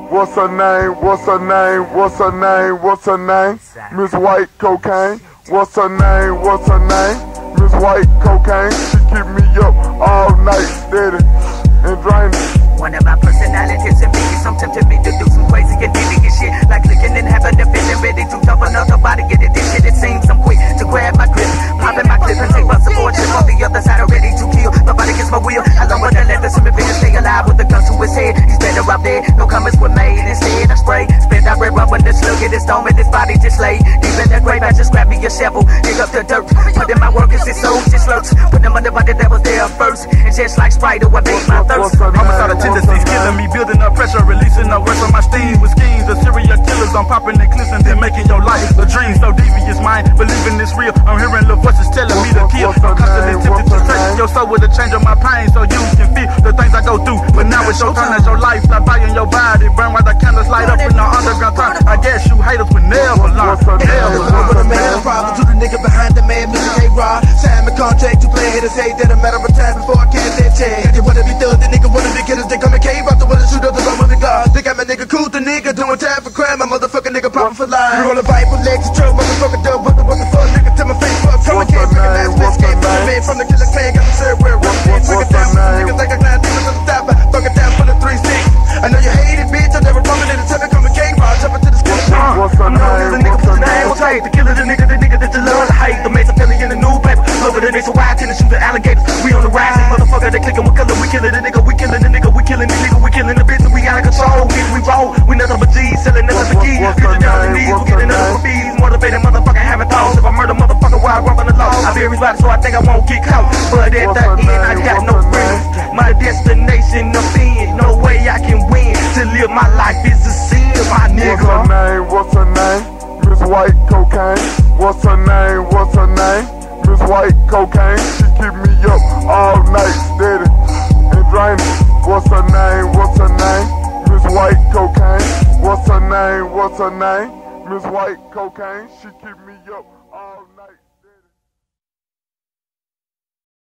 What's her name? What's her name? What's her name? What's her name? Miss White Cocaine. What's her name? What's her name? Miss White Cocaine. She keep me up all night, steady and draining. One of my personalities and biggest, some tempted me to do some crazy and devious shit, like clicking and having the feeling ready to jump on the body, get it. This shit, it seems I'm quick to grab my grip, popping my clip and take my support chip on the other side, I'm ready to kill. Nobody gets my wheel. I love when I let the swimmer bitch stay alive with the gun to his head. He's better up there. No comments were made. Instead, I spray, spit out red rubber, the slug in his dome and his body just laid deep in the grave. I just grab me a shovel, dig up the dirt, put in my work as his soul just lurks. Put them on the body that was there first, and just like Sprite, I made my thirst. Homicidal tendencies killing me, building up pressure, releasing the rest of my steam with schemes of serial killers. I'm popping the clips and then making your life a dream so devious. Mind believing it's real. I'm hearing little voices telling me to kill. I'm constantly tempted to take your soul with a change of my pain so you can feel the things I go through. But now it's your turn, it's your life. Stop buying your body, burn while the candles light up in the underground time. I guess you haters would never learn. With a man problem to the nigga behind the man, Mr. K-Rod. Sign my contract to play hitters, say that a matter of time before I cash that check. They wanna be thug, the nigga wanna be killers, they come and cave out the wanna shoot up the run with the God. They got my nigga cool, the nigga doing time for crime, my motherfucking nigga poppin' for life. You roll a pipe with legs and truck, motherfucker dumb, what the fuck, nigga to my face, fuck. From the can't recognize me, escape from the man, from the killer clan, got the shirt where I'm in. Fuck it down, niggas like I climb demons on the top, fuck it down for the 3-6. I know you hate it, bitch, I never coming in the time to come and K-Rod, jump into the skin. What's her name? What's her name? What's her name? The killer, the nigga that you love to hate. The mason Philly in the newspaper. Over the nation wide tennis, shoot the alligators. We on the rise, motherfucker, they clicking with color. We killing the nigga, we killing the nigga, we killing the nigga, we killing the bitch, we out of control. We roll, we nothing but G's, selling nothing but keys. Getting down the knees, we getting nothing but bees. Motivated motherfucker, having thoughts. If I murder motherfucker while I'm on the law, I bury body, so I think I won't get caught. But at the end, I got no friends. My destination, no fin, no way I can win. To live my life is a sin, my nigga. What's her name? Miss White Cocaine. What's her name? What's her name? Miss White Cocaine. She keep me up all night, steady and draining. What's her name? What's her name? Miss White Cocaine. What's her name? What's her name? Miss White Cocaine. She keep me up all night.